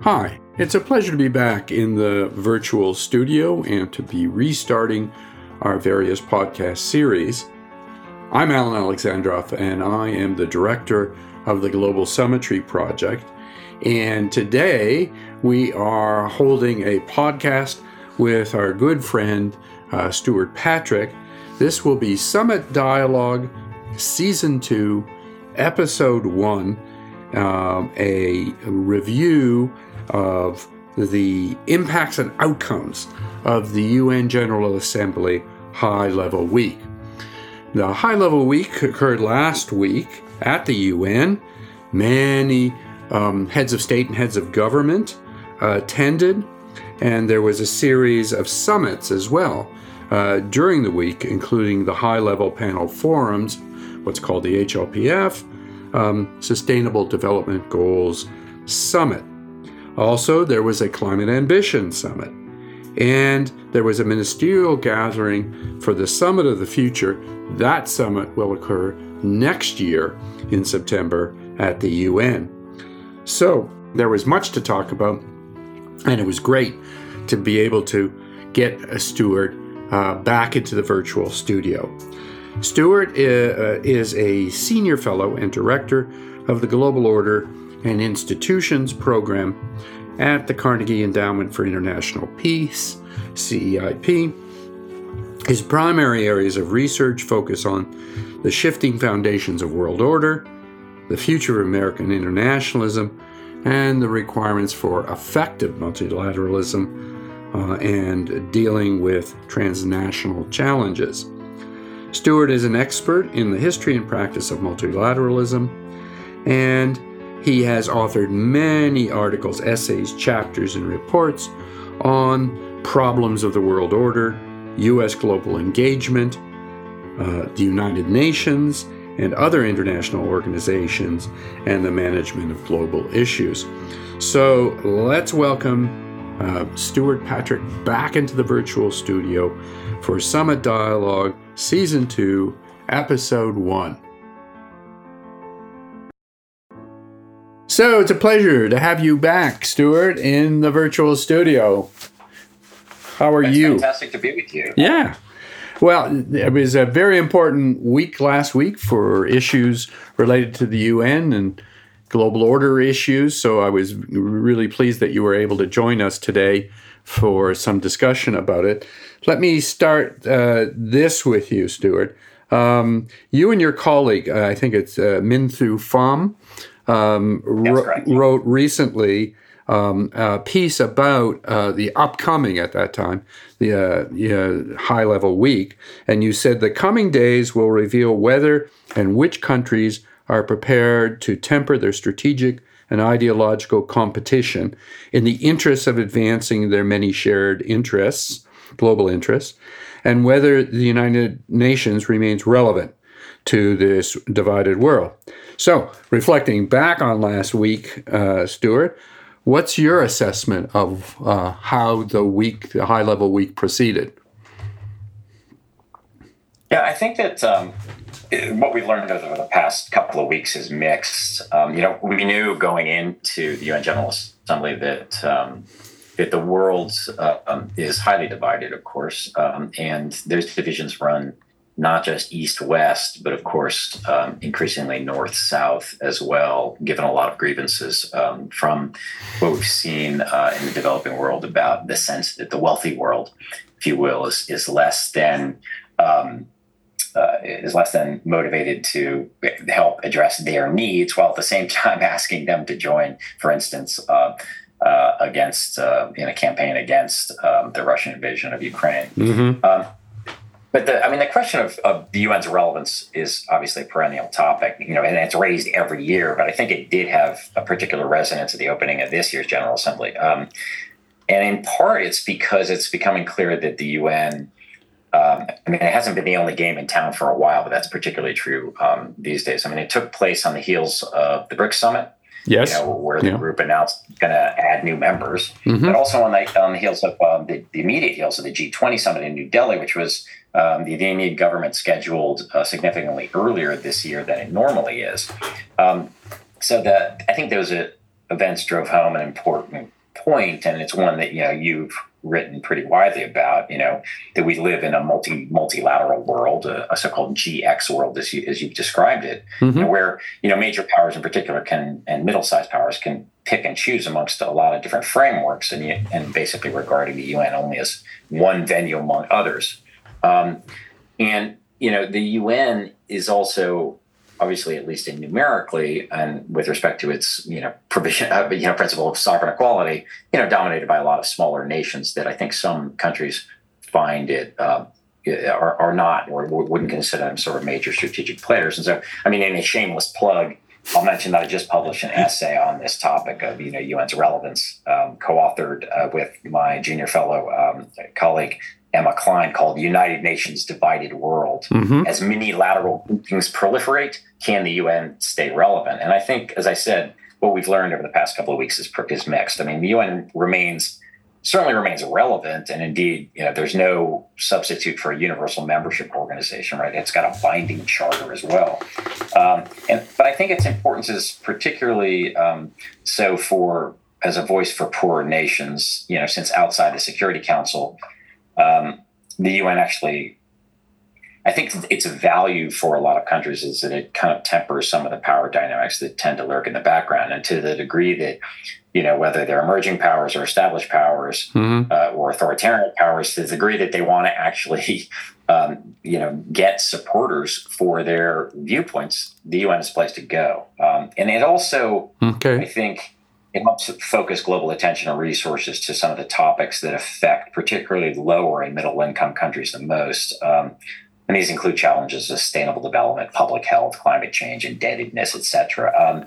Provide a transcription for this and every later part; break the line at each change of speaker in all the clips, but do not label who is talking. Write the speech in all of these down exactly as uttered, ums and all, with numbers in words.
Hi, it's a pleasure to be back in the virtual studio and to be restarting our various podcast series. I'm Alan Alexandrov, and I am the director of the Global Summitry Project. And today we are holding a podcast with our good friend uh, Stuart Patrick. This will be Summit Dialogue Season two, Episode one, um, a review of the impacts and outcomes of the U N General Assembly High Level Week. The High Level Week occurred last week at the U N. Many um, heads of state and heads of government uh, attended, and there was a series of summits as well uh, during the week, including the high-level panel forums, what's called the H L P F, um, Sustainable Development Goals Summit. Also, there was a Climate Ambition Summit, and there was a ministerial gathering for the Summit of the Future. That summit will occur next year in September at the U N. So there was much to talk about, and it was great to be able to get a Stuart uh, back into the virtual studio. Stuart uh, is a senior fellow and director of the Global Order and Institutions Program at the Carnegie Endowment for International Peace, C E I P. His primary areas of research focus on the shifting foundations of world order, the future of American internationalism, and the requirements for effective multilateralism uh, and dealing with transnational challenges. Stuart is an expert in the history and practice of multilateralism, and he has authored many articles, essays, chapters, and reports on problems of the world order, U S global engagement, uh, the United Nations, and other international organizations, and the management of global issues. So let's welcome uh, Stuart Patrick back into the virtual studio for Summit Dialogue Season two, Episode one. So it's a pleasure to have you back, Stuart, in the virtual studio. How are
it's
you?
Fantastic to be with you.
Yeah. Well, it was a very important week last week for issues related to the U N and global order issues. So I was really pleased that you were able to join us today for some discussion about it. Let me start uh, this with you, Stuart. Um, you and your colleague, uh, I think it's uh, Minh Thu Pham, um, ro-
correct.
wrote recently um, a piece about uh, the upcoming, at that time, the uh, uh, high-level week, and you said the coming days will reveal whether and which countries are prepared to temper their strategic and ideological competition in the interests of advancing their many shared interests, global interests, and whether the United Nations remains relevant to this divided world. So, reflecting back on last week, uh, Stuart, what's your assessment of uh, how the week, the high-level week, proceeded?
Yeah, I think that um, what we've learned over the past couple of weeks is mixed. Um, you know, we knew going into the U N General Assembly that um, that the world uh, um, is highly divided, of course, um, and those divisions run not just east-west, but of course, um, increasingly north-south as well, given a lot of grievances um, from what we've seen uh, in the developing world about the sense that the wealthy world, if you will, is, is less than um, uh, is less than motivated to help address their needs, while at the same time asking them to join, for instance, uh, uh, against uh, in a campaign against um, the Russian invasion of Ukraine.
Mm-hmm.
Um, But the, I mean, the question of, of the U N's relevance is obviously a perennial topic, you know, and it's raised every year. But I think it did have a particular resonance at the opening of this year's General Assembly, um, and in part, it's because it's becoming clear that the U N. Um, I mean, it hasn't been the only game in town for a while, but that's particularly true um, these days. I mean, it took place on the heels of the BRICS summit.
Yes.
You know, where the
yeah.
group announced going to add new members,
mm-hmm.
but also on the, on the heels of um, the, the immediate heels of the G twenty summit in New Delhi, which was um, the Indian government scheduled uh, significantly earlier this year than it normally is. Um, so that I think there was a, events drove home an important point, and it's one that, you know, you've written pretty widely about, you know, that we live in a multi multilateral world, a, a so-called G X world, as you as you've described it, mm-hmm. you know, where, you know, major powers in particular can, and middle-sized powers can pick and choose amongst a lot of different frameworks, and and basically regarding the U N only as one venue among others. Um, and you know, the U N is also, obviously, at least in numerically, and with respect to its, you know, provision, uh, you know, principle of sovereign equality, you know, dominated by a lot of smaller nations that I think some countries find it uh, are, are not, or wouldn't consider them sort of major strategic players. And so, I mean, in a shameless plug, I'll mention that I just published an essay on this topic of, you know, U N's relevance, um, co-authored uh, with my junior fellow um, colleague, Emma Klein, called United Nations Divided World. Mm-hmm. As many-lateral things proliferate, can the U N stay relevant? And I think, as I said, what we've learned over the past couple of weeks is, is mixed. I mean, the U N remains, certainly remains relevant, and indeed, you know, there's no substitute for a universal membership organization, right? It's got a binding charter as well. Um, and but I think its importance is particularly um, so for, as a voice for poorer nations, you know, since outside the Security Council, Um, the U N actually, I think its value for a lot of countries is that it kind of tempers some of the power dynamics that tend to lurk in the background. And to the degree that, you know, whether they're emerging powers or established powers mm-hmm. uh, or authoritarian powers, to the degree that they want to actually, um, you know, get supporters for their viewpoints, the U N is a place to go. Um, and it also, okay. I think, it helps focus global attention and resources to some of the topics that affect particularly lower and middle income countries the most. Um, and these include challenges of sustainable development, public health, climate change, indebtedness, et cetera. Um,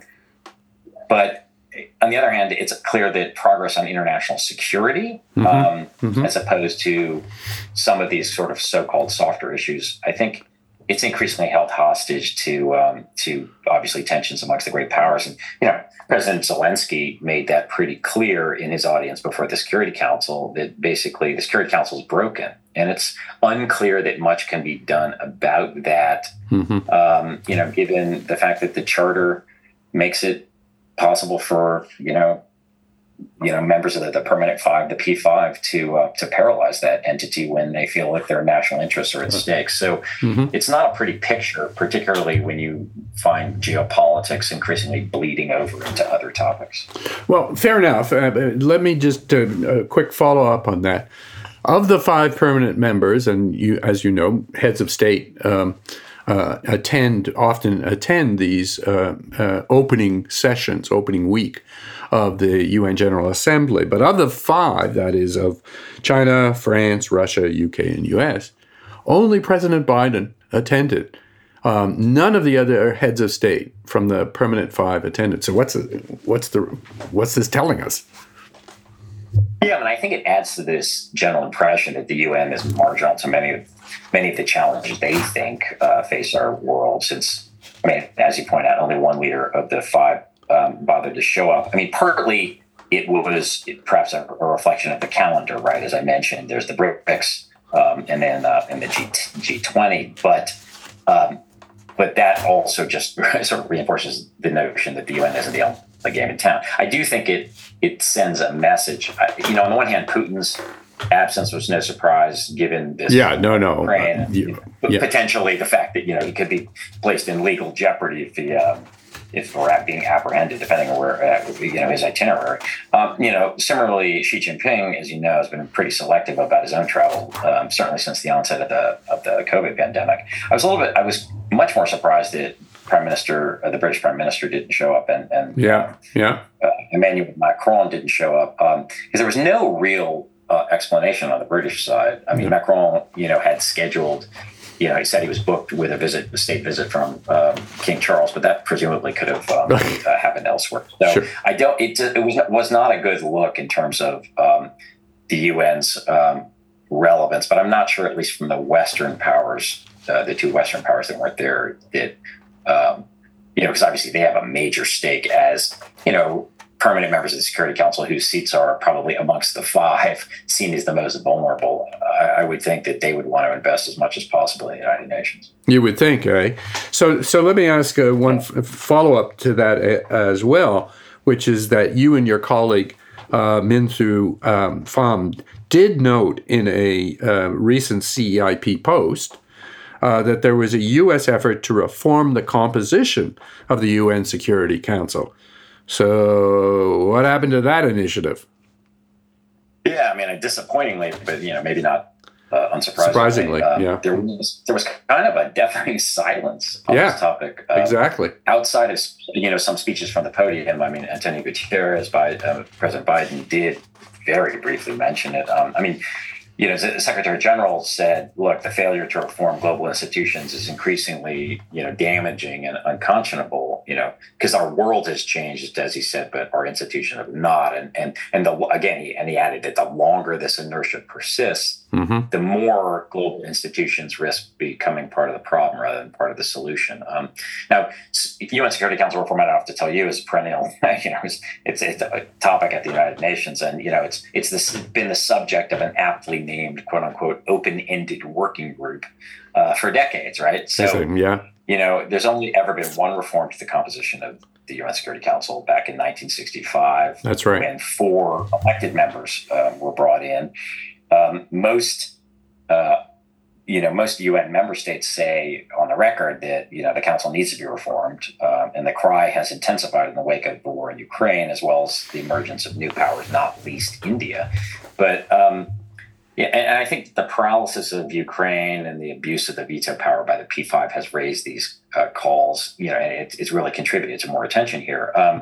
but on the other hand, it's clear that progress on international security, mm-hmm. Um, mm-hmm. as opposed to some of these sort of so-called softer issues, I think it's increasingly held hostage to um, to obviously tensions amongst the great powers. And, you know, President Zelensky made that pretty clear in his audience before the Security Council, that basically the Security Council is broken. And it's unclear that much can be done about that, mm-hmm. um, you know, given the fact that the charter makes it possible for, you know, you know, members of the, the Permanent Five, the P five, to uh, to paralyze that entity when they feel like their national interests are at stake. So mm-hmm. it's not a pretty picture, particularly when you find geopolitics increasingly bleeding over into other topics.
Well, fair enough. Uh, let me just uh, a quick follow up on that. Of the five permanent members, and you, as you know, heads of state um, uh, attend often attend these uh, uh, opening sessions, opening week of the U N General Assembly. But of the five, that is of China, France, Russia, U K, and U S, only President Biden attended. Um, none of the other heads of state from the permanent five attended. So what's the, what's the what's this telling us?
Yeah, and I think it adds to this general impression that the U N is marginal to many of many of the challenges they think uh, face our world. Since, I mean, as you point out, only one leader of the five Um, bothered to show up. I mean, partly it was perhaps a, a reflection of the calendar, right? As I mentioned, there's the BRICS um, and then uh, and the G, G20, but um, but that also just sort of reinforces the notion that the U N isn't the only game in town. I do think it it sends a message. I, you know, on the one hand, Putin's absence was no surprise given this.
Yeah, no, no.
Ukraine,
uh, you, yeah.
Potentially the fact that, you know, he could be placed in legal jeopardy if he. Uh, if we're being apprehended, depending on where, uh, you know, his itinerary. Um, you know, similarly, Xi Jinping, as you know, has been pretty selective about his own travel, um, certainly since the onset of the of the COVID pandemic. I was a little bit, I was much more surprised that Prime Minister, uh, the British Prime Minister, didn't show up, and, and
yeah, yeah,
uh, Emmanuel Macron didn't show up because um, there was no real uh, explanation on the British side. I mean, yeah. Macron, you know, had scheduled. You know, he said he was booked with a visit, a state visit from um, King Charles, but that presumably could have um, uh, happened elsewhere. So sure. I don't. It, it was was not a good look in terms of um, the U N's um, relevance. But I'm not sure, at least from the Western powers, uh, the two Western powers that weren't there, that um, you know, because obviously they have a major stake as, you know, permanent members of the Security Council whose seats are probably amongst the five seen as the most vulnerable. I, I would think that they would want to invest as much as possible in the United Nations.
You would think, eh? So, so let me ask uh, one f- follow-up to that uh, as well. which is that you and your colleague, uh, Min-Thu um, Pham, did note in a uh, recent C E I P post uh, that there was a U S effort to reform the composition of the U N Security Council. So what happened to that initiative?
Yeah, I mean, disappointingly, but, you know, maybe not uh, unsurprisingly.
Surprisingly,
um,
yeah.
There was, there was kind of a deafening silence on
yeah,
this topic. Um,
exactly.
Outside of, you know, some speeches from the podium, I mean, Antonio Guterres, Biden, uh, President Biden did very briefly mention it. Um, I mean, you know, the Secretary General said, look, the failure to reform global institutions is increasingly, you know, damaging and unconscionable, you know, because our world has changed, as he said, but our institutions have not. And and and the, again, he, and he added that the longer this inertia persists, mm-hmm. the more global institutions risk becoming part of the problem rather than part of the solution. Um, now, U N Security Council reform, I don't have to tell you, is perennial. You know, it's, it's it's a topic at the United Nations, and you know, it's it's this been the subject of an aptly named "quote unquote" open-ended working group uh, for decades, right? So,
yeah,
you know, there's only ever been one reform to the composition of the U N Security Council back in nineteen sixty-five.
That's right.
When four elected members uh, were brought in. Um, most, uh, you know, most U N member states say on the record that, you know, the council needs to be reformed. Um, and the cry has intensified in the wake of the war in Ukraine, as well as the emergence of new powers, not least India. But, um, yeah, and I think the paralysis of Ukraine and the abuse of the veto power by the P five has raised these uh, calls, you know, and it, it's really contributed to more attention here. Um,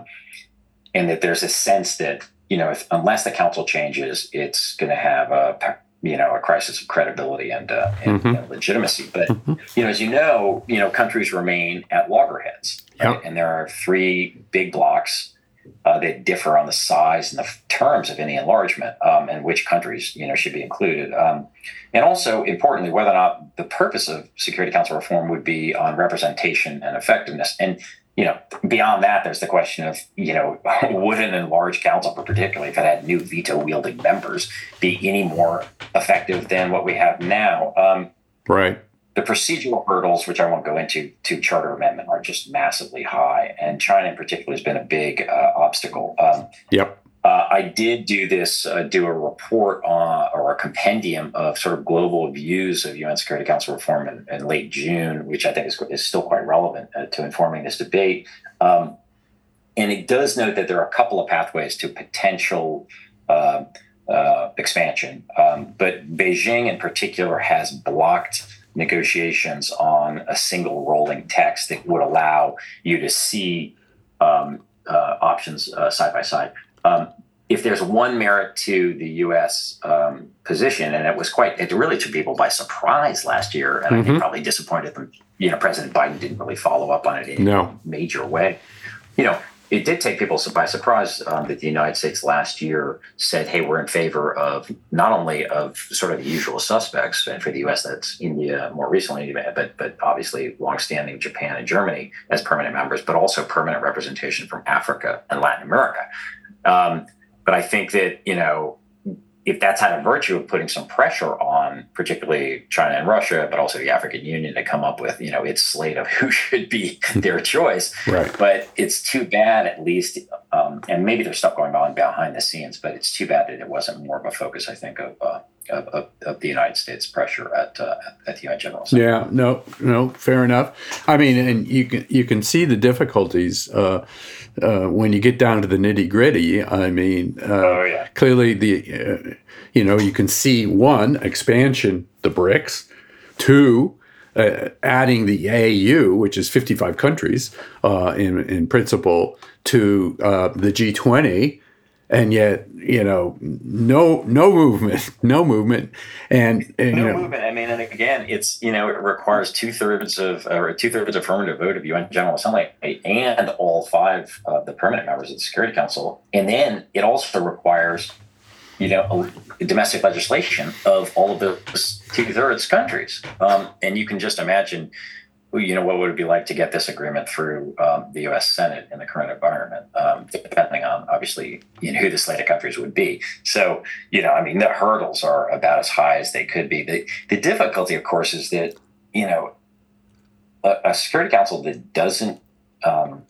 and that there's a sense that, you know, if, unless the council changes, it's going to have a, you know, a crisis of credibility and, uh, and mm-hmm. you know, legitimacy. But, mm-hmm. you know, as you know, you know, countries remain at loggerheads, right? Yep. And there are three big blocks uh, that differ on the size and the terms of any enlargement, um, and which countries, you know, should be included. Um, and also, importantly, whether or not the purpose of Security Council reform would be on representation and effectiveness. And, you know, beyond that, there's the question of, you know, would an enlarged council, particularly if it had new veto-wielding members, be any more effective than what we have now? Um,
right.
The procedural hurdles, which I won't go into, to charter amendment are just massively high. And China in particular has been a big uh, obstacle. Um,
yep.
Uh, I did do this, uh, do a report on, or a compendium of sort of global views of U N Security Council reform in, in late June, which I think is, is still quite relevant uh, to informing this debate. Um, and it does note that there are a couple of pathways to potential uh, uh, expansion. Um, but Beijing in particular has blocked negotiations on a single rolling text that would allow you to see um, uh, options uh, side by side. Um, if there's one merit to the U S um, position, and it was quite, it really took people by surprise last year, and mm-hmm. I think probably disappointed them. You know, President Biden didn't really follow up on it in no. a major way. You know, it did take people by surprise um, that the United States last year said, hey, we're in favor of not only of sort of the usual suspects, and for the U S, that's India more recently, but but obviously longstanding Japan and Germany as permanent members, but also permanent representation from Africa and Latin America. Um, but I think that, you know, if that's had a virtue of putting some pressure on particularly China and Russia, but also the African Union to come up with, you know, its slate of who should be their choice.
Right.
But it's too bad, at least, um, and maybe there's stuff going on behind the scenes, but it's too bad that it wasn't more of a focus, I think, of uh, of, of, of the United States pressure at uh, at the U N General Assembly.
Yeah, no, no, fair enough. I mean, and you can you can see the difficulties uh, uh, when you get down to the nitty gritty. I mean, uh,
oh, yeah.
clearly the uh, you know you can see one expansion, the BRICS, two. Uh, adding the A U, which is fifty-five countries uh, in in principle, to uh, the G twenty, and yet you know no no movement, no movement, and, and
no
you know,
movement. I mean, and again, it's you know it requires two thirds of or two thirds affirmative vote of U N General Assembly and all five of the permanent members of the Security Council, and then it also requires you know, a domestic legislation of all of those two-thirds countries. Um, and you can just imagine, you know, what would it be like to get this agreement through um, the U S Senate in the current environment, um, depending on, obviously, you know, who the slate of countries would be. So, you know, I mean, the hurdles are about as high as they could be. The, the difficulty, of course, is that, you know, a, a Security Council that doesn't um,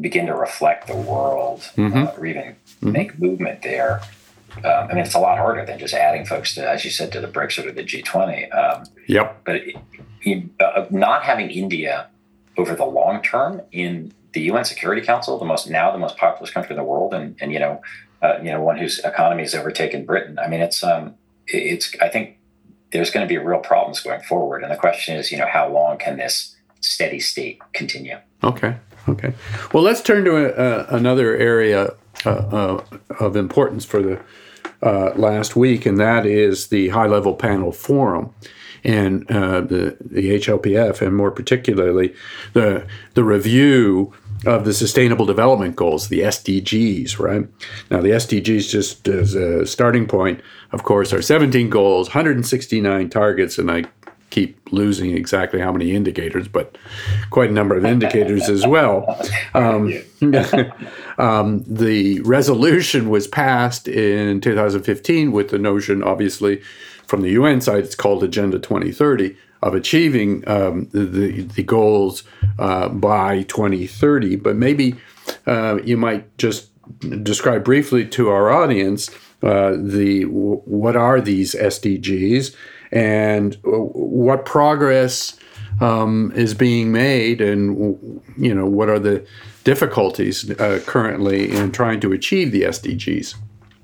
begin to reflect the world,
mm-hmm.
uh, or even
mm-hmm.
make movement there. Um, I mean, it's a lot harder than just adding folks to, as you said, to the BRICS or to the G twenty. Um,
yep.
But it, it, uh, not having India over the long term in the U N Security Council, the most now the most populous country in the world, and and you know, uh, you know, one whose economy has overtaken Britain. I mean, it's um, it's I think there's going to be real problems going forward, and the question is, you know, how long can this steady state continue?
Okay. Okay. Well, let's turn to a, a, another area uh, uh, of importance for the uh, last week, and that is the High-Level Panel Forum and uh, the the H L P F, and more particularly the the review of the Sustainable Development Goals, the S D Gs, right? Now, the S D Gs, just as a starting point, of course, are seventeen goals, one hundred sixty-nine targets, and I keep losing exactly how many indicators, but quite a number of indicators as well. Um, um, the resolution was passed in two thousand fifteen with the notion, obviously, from the U N side, it's called Agenda twenty thirty, of achieving um, the, the goals uh, by twenty thirty. But maybe uh, you might just describe briefly to our audience uh, the what are these S D Gs, and what progress um, is being made, and you know what are the difficulties uh, currently in trying to achieve the S D Gs.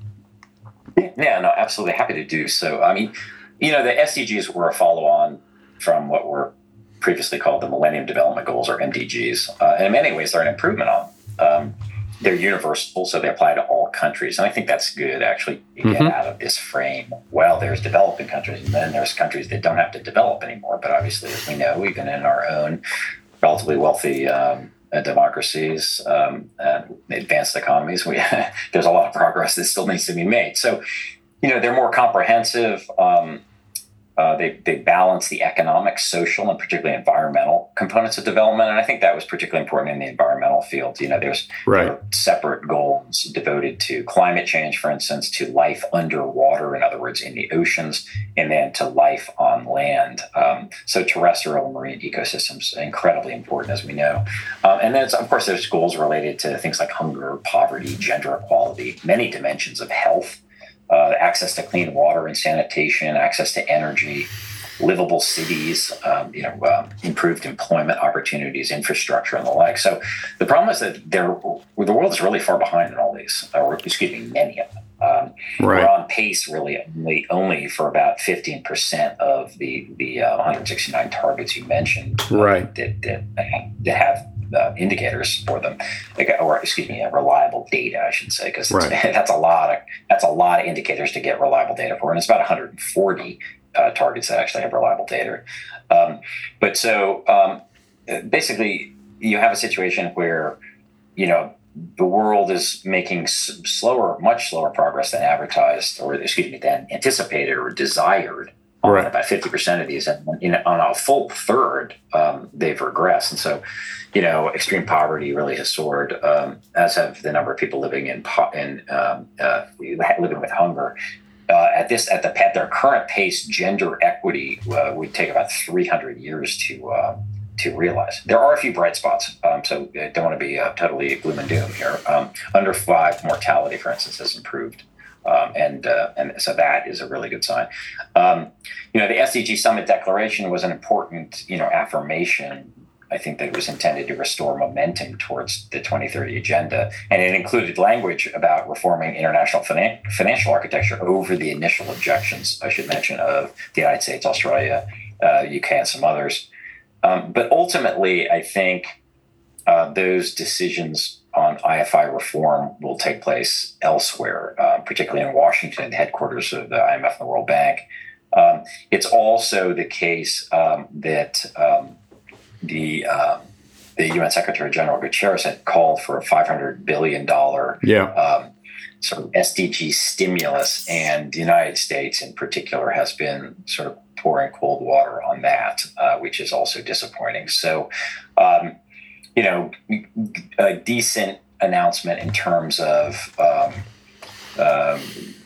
Yeah, no, absolutely happy to do so. I mean, you know, the S D Gs were a follow-on from what were previously called the Millennium Development Goals, or M D Gs, uh, and in many ways they're an improvement on. Um, they're universal, so they apply to all countries. And I think that's good, actually, to get mm-hmm. out of this frame. Well, there's developing countries, and then there's countries that don't have to develop anymore. But obviously, as we know, even in our own relatively wealthy um, uh, democracies, um, uh, advanced economies, we there's a lot of progress that still needs to be made. So, you know, they're more comprehensive. Um, Uh, they they balance the economic, social, and particularly environmental components of development, and I think that was particularly important in the environmental field. You know, there's
right.
there separate goals devoted to climate change, for instance, to life underwater, in other words, in the oceans, and then to life on land. Um, so terrestrial and marine ecosystems are incredibly important, as we know. Um, and then, it's, of course, there's goals related to things like hunger, poverty, gender equality, many dimensions of health. Uh, access to clean water and sanitation, access to energy, livable cities, um, you know, um, improved employment opportunities, infrastructure, and the like. So the problem is that there, the world is really far behind in all these, or excuse me, many of them. Um,
right.
We're on pace really only, only for about fifteen percent of the, the uh, one hundred sixty-nine targets you mentioned uh,
right.
that, that, that have Uh, indicators for them, like, or excuse me, uh, reliable data, I should say, because right. that's a lot of that's a lot of indicators to get reliable data for, and it's about one hundred forty uh, targets that actually have reliable data. Um, but so um, basically, you have a situation where you know the world is making s- slower, much slower progress than advertised, or excuse me, than anticipated or desired. On right. about fifty percent of these, and you know, on a full third, um, they've regressed. And so, you know, extreme poverty really has soared, um, as have the number of people living in po- in um, uh, living with hunger. Uh, at this, at the at their current pace, gender equity uh, would take about three hundred years to uh, to realize. There are a few bright spots, um, so I don't want to be uh, totally gloom and doom here. Um, under five mortality, for instance, has improved. Um, and uh, and so that is a really good sign. Um, you know, the S D G Summit Declaration was an important, you know, affirmation. I think that it was intended to restore momentum towards the twenty thirty agenda, and it included language about reforming international finan- financial architecture over the initial objections, I should mention, of the United States, Australia, uh, U K, and some others. Um, but ultimately, I think uh, those decisions on I F I reform will take place elsewhere, uh, particularly in Washington, the headquarters of the I M F and the World Bank. Um, it's also the case um, that um, the uh, the U N Secretary General Guterres had called for a five hundred billion dollars
yeah.
um, sort of S D G stimulus, and the United States in particular has been sort of pouring cold water on that, uh, which is also disappointing. So, um, you know, a decent announcement in terms of um, um,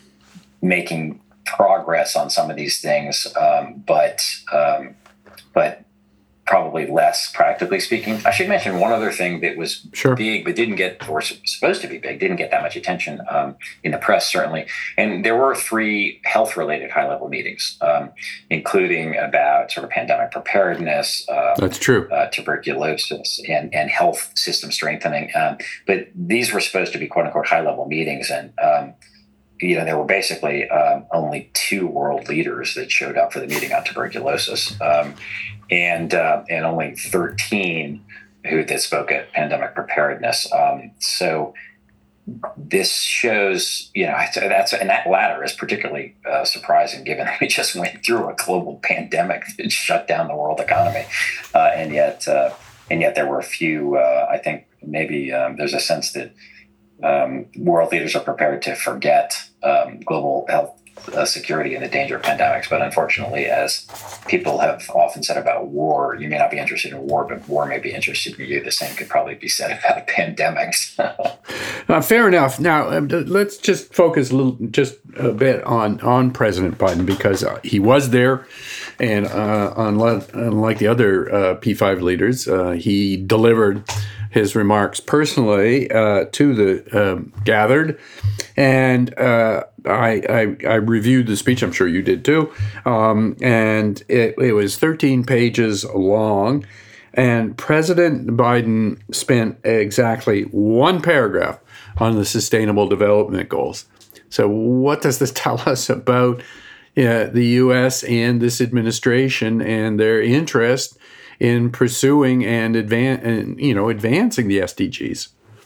making progress on some of these things, um, but um, but probably less, practically speaking. I should mention one other thing that was
sure.
big, but didn't get, or supposed to be big, didn't get that much attention um, in the press, certainly. And there were three health-related high-level meetings, um, including about sort of pandemic preparedness. Uh,
That's true.
Uh, tuberculosis and, and health system strengthening. Um, but these were supposed to be, quote-unquote, high-level meetings, and um, you know, there were basically um, only two world leaders that showed up for the meeting on tuberculosis, um, and uh, and only thirteen who that spoke at pandemic preparedness. Um, so this shows, you know, that's and that latter is particularly uh, surprising, given that we just went through a global pandemic that shut down the world economy, uh, and yet uh, and yet there were a few. Uh, I think maybe um, there's a sense that um, world leaders are prepared to forget Um, global health uh, security and the danger of pandemics. But unfortunately, as people have often said about war, you may not be interested in war, but war may be interested in you. The same could probably be said about pandemics.
uh, fair enough. Now, um, let's just focus a little, just a bit on, on President Biden, because uh, he was there. And uh, unlike, unlike the other uh, P five leaders, uh, he delivered his remarks personally uh, to the um, gathered, and uh, I, I I reviewed the speech. I'm sure you did too, um, and it, it was thirteen pages long, and President Biden spent exactly one paragraph on the Sustainable Development Goals. So, what does this tell us about uh, the U S and this administration and their interest in pursuing and advan- and, you know, advancing the S D Gs?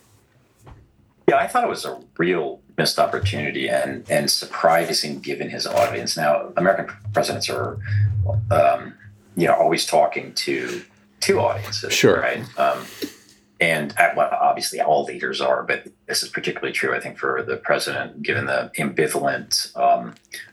Yeah, I thought it was a real missed opportunity and and surprising given his audience. Now, American presidents are, um, you know, always talking to two audiences,
sure,
right? Um, and well, obviously, all leaders are, but this is particularly true, I think, for the president, given the ambivalent, um,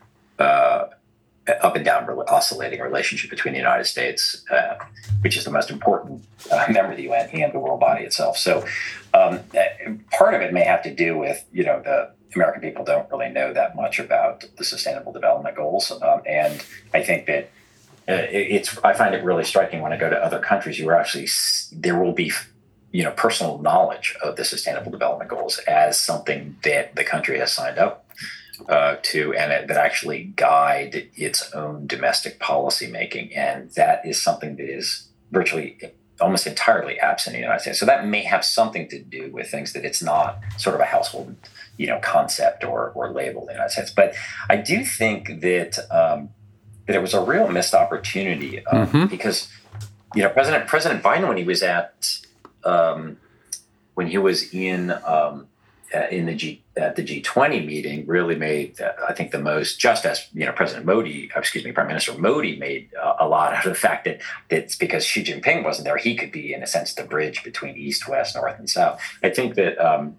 uh, up and down oscillating relationship between the United States, uh, which is the most important uh, member of the U N, and the world body itself. So um, part of it may have to do with, you know, the American people don't really know that much about the Sustainable Development Goals. Um, and I think that uh, it's, I find it really striking when I go to other countries, you are actually, there will be, you know, personal knowledge of the Sustainable Development Goals as something that the country has signed up Uh, to and it, that actually guide its own domestic policy making, and that is something that is virtually almost entirely absent in the United States. So that may have something to do with things that it's not sort of a household, you know, concept or or label in the United States. But I do think that um, that it was a real missed opportunity um, mm-hmm. because, you know, President President Biden, when he was at um, when he was in um, uh, in the G at the G twenty meeting, really made uh, I think the most, just as, you know, President Modi, excuse me, Prime Minister Modi made uh, a lot out of the fact that that's because Xi Jinping wasn't there, he could be in a sense the bridge between East, West, North, and South. I think that um,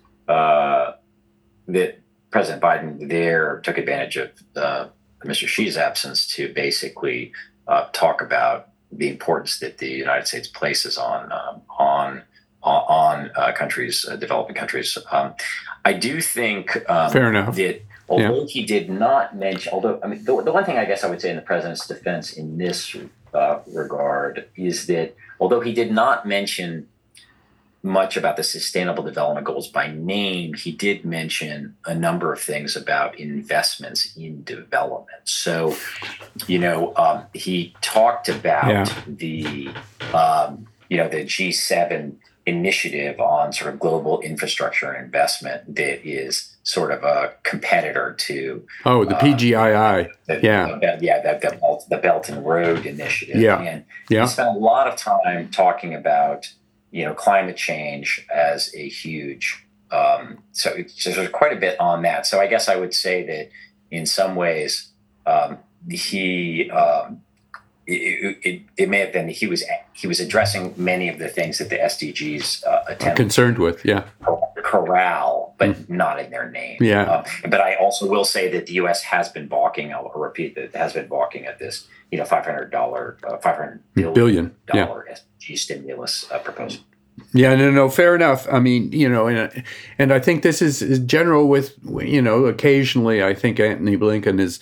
uh, that President Biden there took advantage of uh, Mister Xi's absence to basically uh, talk about the importance that the United States places on um, on on uh, countries, uh, developing countries. Um, I do think um,
Fair enough.
that although
yeah.
he did not mention, although I mean, the, the one thing I guess I would say in the president's defense in this uh, regard is that although he did not mention much about the Sustainable Development Goals by name, he did mention a number of things about investments in development. So, you know, um, he talked about
yeah.
the, um, you know, the G seven initiative on sort of global infrastructure and investment that is sort of a competitor to
oh the P G I I
uh, the,
yeah
the, yeah the, the, Belt, the Belt and Road Initiative
yeah
and
yeah.
he spent a lot of time talking about, you know, climate change as a huge um, so, it's, so there's quite a bit on that. So I guess I would say that in some ways um, he um, It, it, it may have been he was he was addressing many of the things that the S D Gs uh, attempt
concerned with, yeah,
corral, but mm. not in their name.
Yeah.
Um, but I also will say that the U S has been balking. I'll repeat that has been balking at this, you know, five hundred dollar, uh, five hundred billion dollar yeah. S D G stimulus uh, proposal.
Yeah, no, no, fair enough. I mean, you know, and, and I think this is, is general with, you know, occasionally I think Antony Blinken is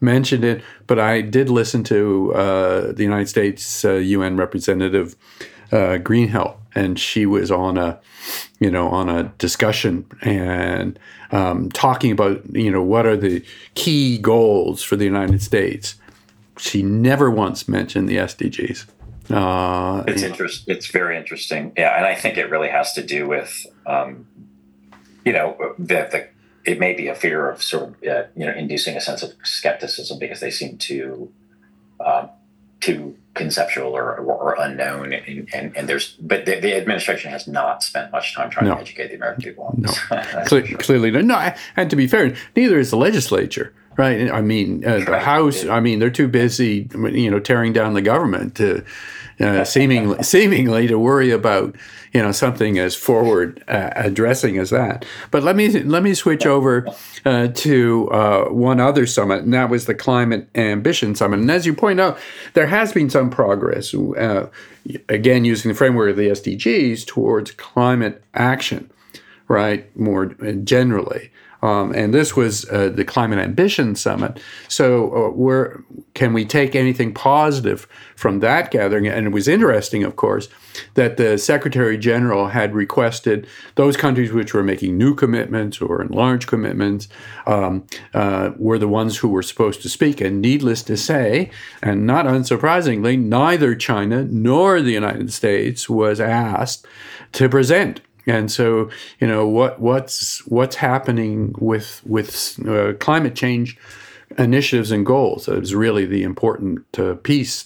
mentioned it, but I did listen to uh, the United States uh, U N representative uh, Greenhill, and she was on a, you know, on a discussion and um, talking about, you know, what are the key goals for the United States. She never once mentioned the S D Gs. Uh,
it's interest. It's very interesting. Yeah, and I think it really has to do with, um, you know, the, the it may be a fear of sort of uh, you know inducing a sense of skepticism because they seem too um, too conceptual or, or unknown, and, and, and there's but the, the administration has not spent much time trying
no.
to educate the American people on
no.
this.
Cle-
sure.
Clearly, no. And to be fair, neither is the legislature. Right. I mean, uh, the
right.
House, I mean, they're too busy, you know, tearing down the government to uh, seemingly seemingly to worry about, you know, something as forward uh, addressing as that. But let me let me switch over uh, to uh, one other summit, and that was the Climate Ambition Summit. And as you point out, there has been some progress, uh, again, using the framework of the S D Gs towards climate action, right, more generally. Um, and this was uh, the Climate Ambition Summit. So uh, where can we take anything positive from that gathering? And it was interesting, of course, that the Secretary General had requested those countries which were making new commitments or enlarged commitments um, uh, were the ones who were supposed to speak. And needless to say, and not unsurprisingly, neither China nor the United States was asked to present. And so, you know, what what's what's happening with with uh, climate change initiatives and goals is really the important uh, piece.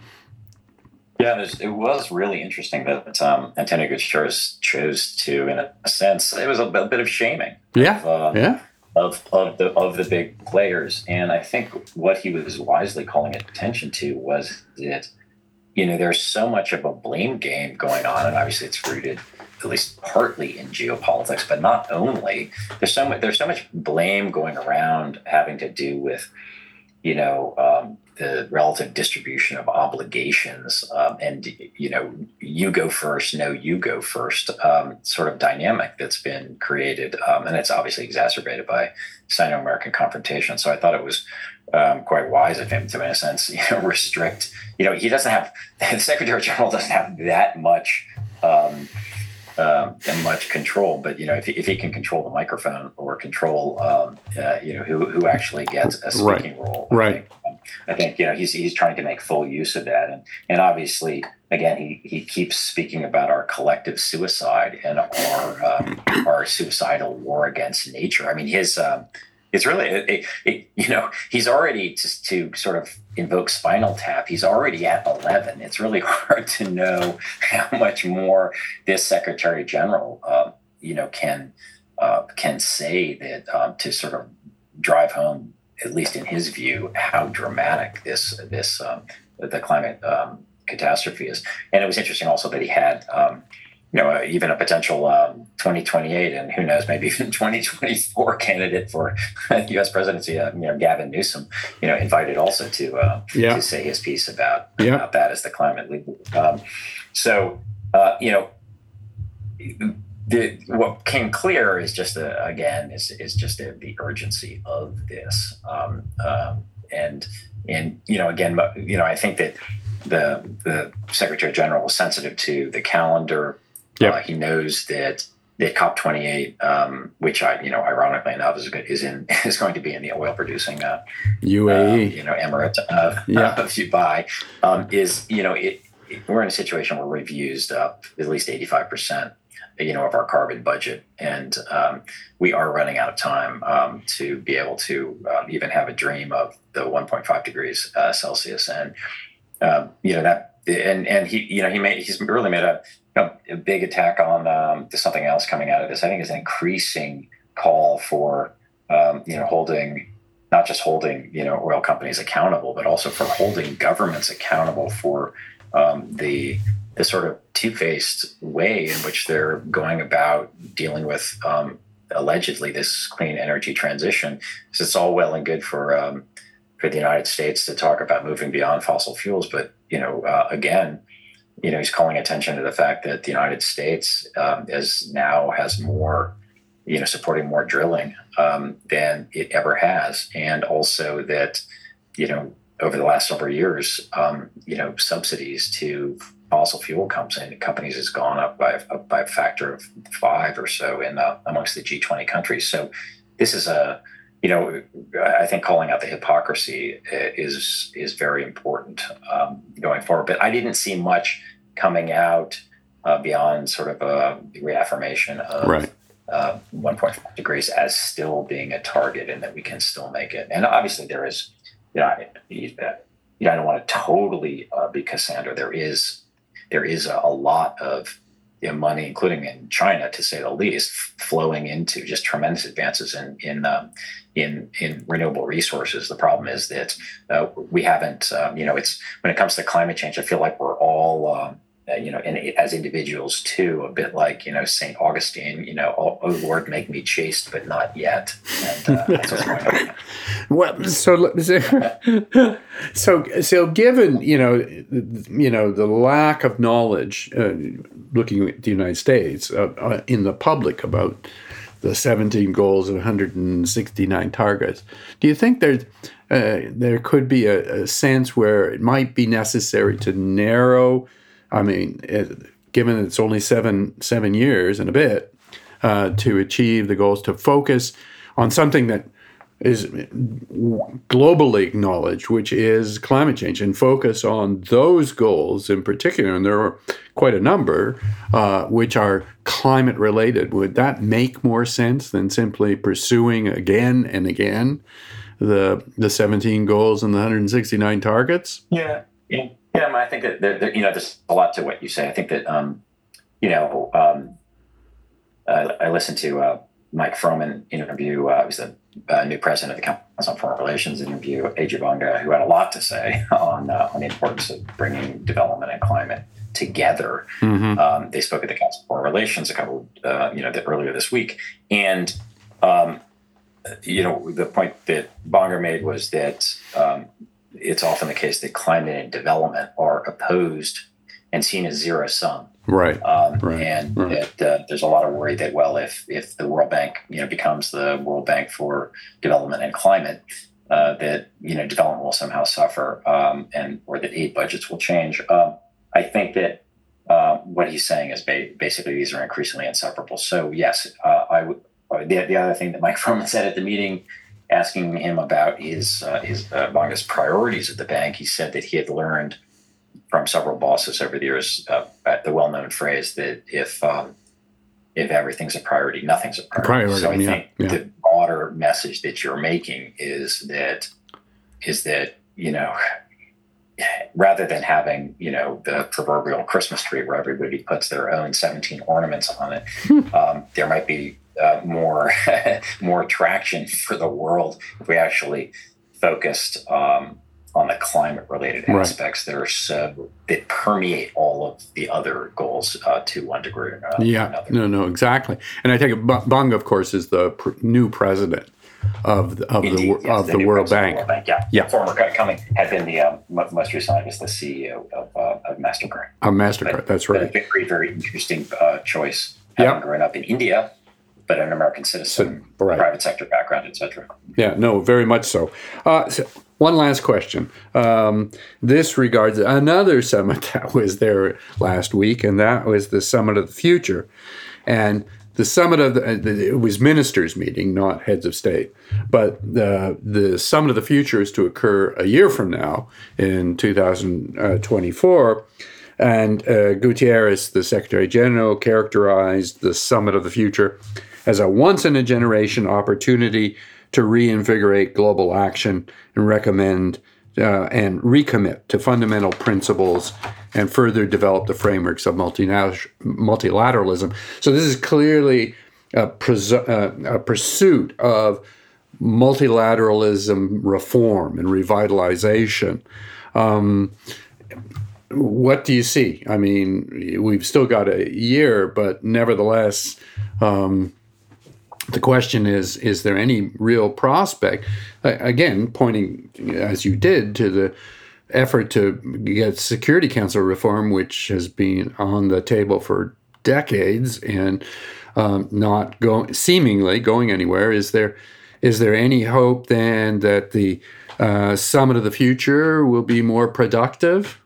Yeah, it was really interesting that um, Antonio Guterres chose to, in a sense, it was a bit of shaming.
Yeah,
of, uh,
yeah.
Of of the of the big players, and I think what he was wisely calling attention to was that, you know, there's so much of a blame game going on, and obviously it's rooted at least partly in geopolitics, but not only. There's so much, there's so much blame going around having to do with, you know, um, the relative distribution of obligations um, and, you know, you go first, no, you go first um, sort of dynamic that's been created. Um, and it's obviously exacerbated by Sino-American confrontation. So I thought it was um, quite wise of him to, in a sense, you know, restrict, you know, he doesn't have, the Secretary General doesn't have that much um, Um, and much control, but you know, if he, if he can control the microphone or control, um, uh, you know, who who actually gets a speaking
right.
role,
right?
I think, um, I think you know he's he's trying to make full use of that, and and obviously, again, he he keeps speaking about our collective suicide and our um, our suicidal war against nature. I mean, his. Um, It's really, it, it, you know, he's already, just to sort of invoke Spinal Tap, he's already at eleven. It's really hard to know how much more this Secretary General, uh, you know, can uh, can say that um, to sort of drive home, at least in his view, how dramatic this this um, the climate um, catastrophe is. And it was interesting also that he had. Um, You know, uh, even a potential um, twenty twenty-eight and who knows, maybe even twenty twenty-four candidate for U S presidency, uh, you know, Gavin Newsom, you know, invited also to uh,
yeah.
to say his piece about,
yeah.
about that as the climate leader. Um, so, uh, you know, the, what came clear is just, a, again, is is just a, the urgency of this. Um, um, and, and you know, again, you know, I think that the the Secretary General was sensitive to the calendar.
Yep.
Uh, he knows that that COP twenty-eight, um, which I, you know, ironically enough, is is in is going to be in the oil producing uh,
U A E,
uh, you know, Emirate of,
yeah.
of Dubai, um, is you know, it, it, we're in a situation where we've used up at least eighty-five percent, you know, of our carbon budget, and um, we are running out of time um, to be able to um, even have a dream of the one point five degrees uh, Celsius, and um, you know that, and and he, you know, he made he's really made a a big attack on um, something else coming out of this. I think is an increasing call for, um, you know, holding, not just holding, you know, oil companies accountable, but also for holding governments accountable for um, the the sort of two-faced way in which they're going about dealing with um, allegedly this clean energy transition. So it's all well and good for um, for the United States to talk about moving beyond fossil fuels, but you know, uh, again. You know, he's calling attention to the fact that the United States um, is now has more you know, supporting more drilling um, than it ever has, and also that, you know, over the last several years, um, you know, subsidies to fossil fuel companies companies has gone up by by a factor of five or so in uh, amongst the G twenty countries. So this is a, you know, I think calling out the hypocrisy is is very important um, going forward. But I didn't see much coming out uh, beyond sort of a reaffirmation of
right.
uh, one point five degrees as still being a target, and that we can still make it. And obviously, there is, you know, I, you know, I don't want to totally uh, be Cassandra. There is there is a, a lot of, you know, money, including in China, to say the least, flowing into just tremendous advances in in um, in, in renewable resources. The problem is that uh, we haven't, um, you know, it's when it comes to climate change, I feel like we're all, um, uh, you know, in, as individuals too, a bit like, you know, Saint Augustine, you know, oh, oh Lord, make me chaste, but not yet. And uh, that's what's going on.
Well, so so so given, you know, you know the lack of knowledge, uh, looking at the United States uh, uh, in the public about the seventeen goals and one hundred sixty-nine targets, do you think there's uh, there could be a, a sense where it might be necessary to narrow? I mean, it, given it's only seven seven years and a bit uh, to achieve the goals, to focus on something that is globally acknowledged, which is climate change, and focus on those goals in particular, and there are quite a number, uh, which are climate related. Would that make more sense than simply pursuing again and again the the seventeen goals and the one hundred sixty-nine targets?
Yeah, yeah, yeah. I think that there, there, you know, there's a lot to what you say. I think that um, you know, um, uh, I listened to uh, Mike Froman interview. Uh, he was the uh, new president of the Council on Foreign Relations, interview Ajay Banga, who had a lot to say on uh, on the importance of bringing development and climate together. Mm-hmm. Um, they spoke at the Council on Foreign Relations a couple, uh, you know, the, earlier this week, and um, you know, the point that Banga made was that um, it's often the case that climate and development are opposed and seen as zero sum.
Right.
Um,
right.
And
right.
It, uh, there's a lot of worry that, well, if if the World Bank, you know, becomes the World Bank for Development and Climate, uh, that, you know, development will somehow suffer, um, and or that aid budgets will change. Um, I think that uh, what he's saying is ba- basically these are increasingly inseparable. So yes, uh, I would. Uh, the the other thing that Mike Froman said at the meeting, asking him about his uh, his uh, Banga's priorities at the bank, he said that he had learned from several bosses over the years uh, the well-known phrase that if um, if everything's a priority, nothing's a priority.
priority
so I
yeah,
think
yeah.
the broader message that you're making is that is that you know, rather than having, you know, the proverbial Christmas tree where everybody puts their own seventeen ornaments on it, um, there might be uh, more more traction for the world if we actually focused um, on the climate-related aspects right. that are so that permeate all of the other goals uh, to one degree or another.
Yeah, no, no, exactly. And I take it Banga, of course, is the pr- new president of the, of
Indeed,
the
yes,
of
the,
the World Bank.
World Bank. Yeah,
yeah.
Former coming had been the um, most recently, I guess, the C E O of, uh, of Mastercard.
Of Mastercard,
but,
that's right.
But a very, very interesting uh, choice. Having
yep.
grown up in India, but an American citizen,
so, right.
private sector background, et cetera.
Yeah, no, very much so. Uh, so one last question. Um, this regards another summit that was there last week, and that was the Summit of the Future. And the Summit of the, it was ministers' meeting, not heads of state. But the, the Summit of the Future is to occur a year from now in two thousand twenty-four. And uh, Guterres, the Secretary General, characterized the Summit of the Future as a once-in-a-generation opportunity to reinvigorate global action and recommend uh, and recommit to fundamental principles and further develop the frameworks of multinat- multilateralism. So this is clearly a, pres- uh, a pursuit of multilateralism reform and revitalization. Um, what do you see? I mean, we've still got a year, but nevertheless, um, the question is, is there any real prospect? Uh, again, pointing, as you did, to the effort to get Security Council reform, which has been on the table for decades. And um, not going, seemingly going anywhere. Is there is there any hope then that the uh, Summit of the Future will be more productive?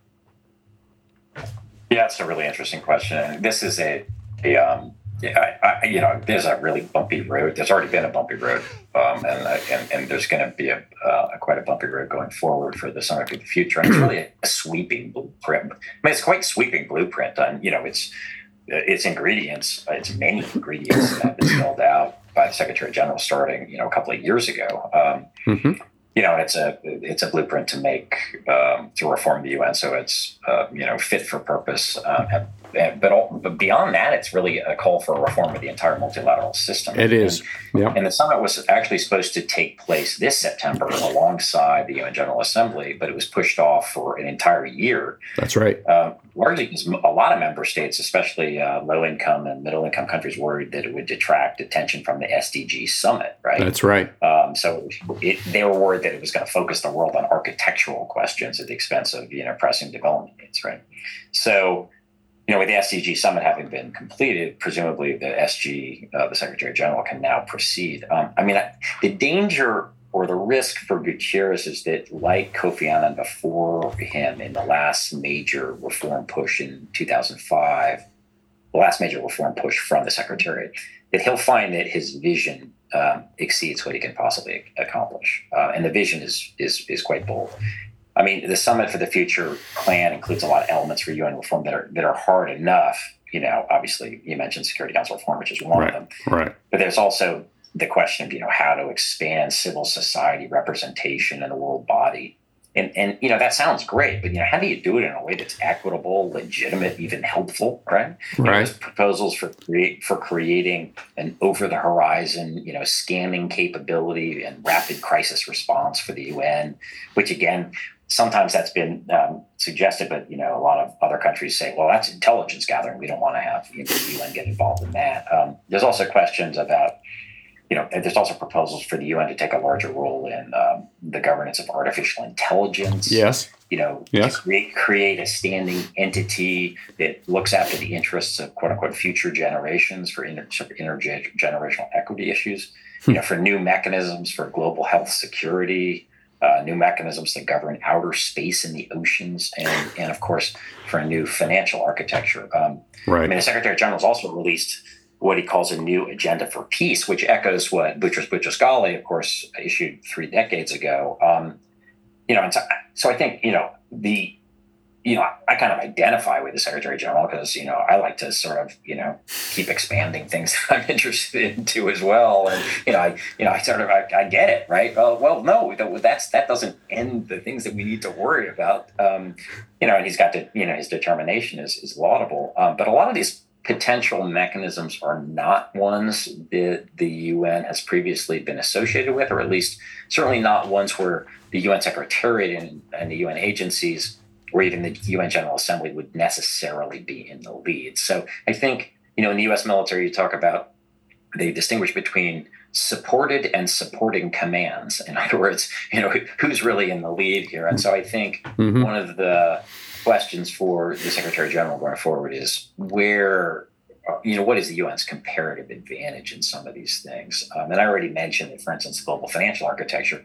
Yeah, it's a really interesting question. And this is a, a um, yeah, I, I, you know, there's a really bumpy road. There's already been a bumpy road, um, and, uh, and and there's going to be a, uh, a quite a bumpy road going forward for the Summit of the Future. And it's really a, a sweeping blueprint. I mean, it's quite sweeping blueprint. On you know, it's its ingredients, its many ingredients that have been spelled out by the Secretary General starting you know a couple of years ago. Um, mm-hmm. You know, it's a it's a blueprint to make um, to reform the U N so it's uh, you know fit for purpose. Um, and, and, but, all, but beyond that, it's really a call for a reform of the entire multilateral system.
It is,
and,
yeah.
And the summit was actually supposed to take place this September alongside the U N General Assembly, but it was pushed off for an entire year.
That's right.
Uh, largely because a lot of member states, especially uh, low-income and middle-income countries, worried that it would detract attention from the S D G summit. Right.
That's right.
Um, so it, they were worried that it was going to focus the world on architectural questions at the expense of you know pressing development needs. Right. So. You know, with the S D G summit having been completed, presumably the S G, uh, the Secretary General, can now proceed. Um, I mean, I, the danger or the risk for Guterres is that, like Kofi Annan before him in the last major reform push in two thousand five, the last major reform push from the Secretariat, that he'll find that his vision um, exceeds what he can possibly accomplish, uh, and the vision is is is quite bold. I mean, the Summit for the Future plan includes a lot of elements for U N reform that are that are hard enough. You know, obviously, you mentioned Security Council reform, which is one
right,
of them.
Right.
But there's also the question of, you know, how to expand civil society representation in the world body. And, and you know, that sounds great, but, you know, how do you do it in a way that's equitable, legitimate, even helpful, right? You know,
right.
there's proposals for, create, for creating an over-the-horizon, you know, scanning capability and rapid crisis response for the U N, which, again, sometimes that's been um, suggested, but, you know, a lot of other countries say, well, that's intelligence gathering. We don't want to have you know, the U N get involved in that. Um, there's also questions about, you know, there's also proposals for the U N to take a larger role in um, the governance of artificial intelligence.
Yes.
You know,
yes.
to create, create a standing entity that looks after the interests of quote unquote future generations for inter- intergenerational equity issues, you know, for new mechanisms for global health security, uh, new mechanisms that govern outer space in the oceans, and, and of course, for a new financial architecture. Um,
right.
I mean, the Secretary General has also released what he calls a new agenda for peace, which echoes what Boutros Boutros-Ghali, of course, issued three decades ago. Um, you know, and so, so I think, you know, the, you know, I kind of identify with the Secretary General because, you know, I like to sort of, you know, keep expanding things that I'm interested in too as well. And, you know, I, you know, I sort of, I, I get it, right? Well, well, no, that's, that doesn't end the things that we need to worry about. Um, you know, and he's got to, you know, his determination is, is laudable. Um, but a lot of these potential mechanisms are not ones that the U N has previously been associated with, or at least certainly not ones where the U N Secretariat and, and the U N agencies or even the U N General Assembly would necessarily be in the lead. So I think, you know, in the U S military, you talk about, they distinguish between supported and supporting commands. In other words, you know, who's really in the lead here? And so I think mm-hmm. one of the questions for the Secretary General going forward is where, you know, what is the U N's comparative advantage in some of these things? Um, and I already mentioned that, for instance, global financial architecture,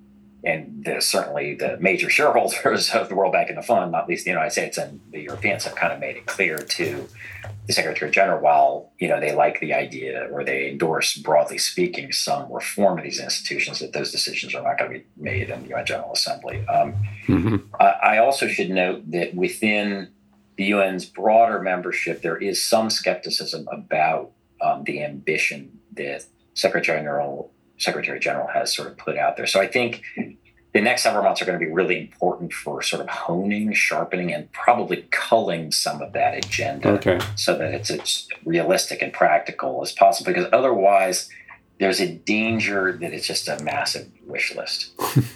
and the, certainly the major shareholders of the World Bank and the Fund, not least the United States and the Europeans, have kind of made it clear to the Secretary General, while, you know, they like the idea or they endorse, broadly speaking, some reform of these institutions, that those decisions are not going to be made in the U N General Assembly. Um, mm-hmm. I, I also should note that within the U N's broader membership, there is some skepticism about um, the ambition that Secretary General Secretary General has sort of put out there. So I think the next several months are going to be really important for sort of honing, sharpening, and probably culling some of that agenda
okay.
so that it's as realistic and practical as possible, because otherwise there's a danger that it's just a massive wish list.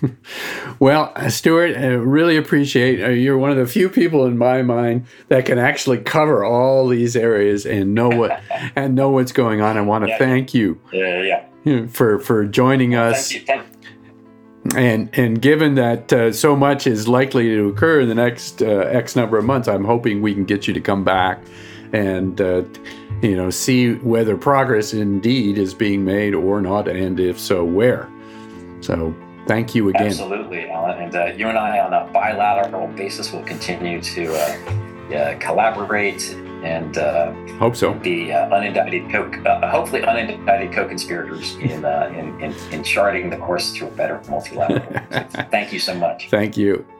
Well, Stuart, I really appreciate, uh, you're one of the few people in my mind that can actually cover all these areas and know what and know what's going on. I want to yeah. thank you.
Yeah, yeah.
For for joining us,
thank you, thank you.
and and given that uh, so much is likely to occur in the next uh, X number of months, I'm hoping we can get you to come back and uh, you know, see whether progress indeed is being made or not, and if so, where. So thank you again.
Absolutely, Alan. And uh, you and I on a bilateral basis will continue to uh, uh, collaborate and uh,
hope so.
Be uh, unindicted, co- uh, hopefully unindicted co-conspirators in, uh, in, in in charting the course to a better multilateral. So thank you so much.
Thank you.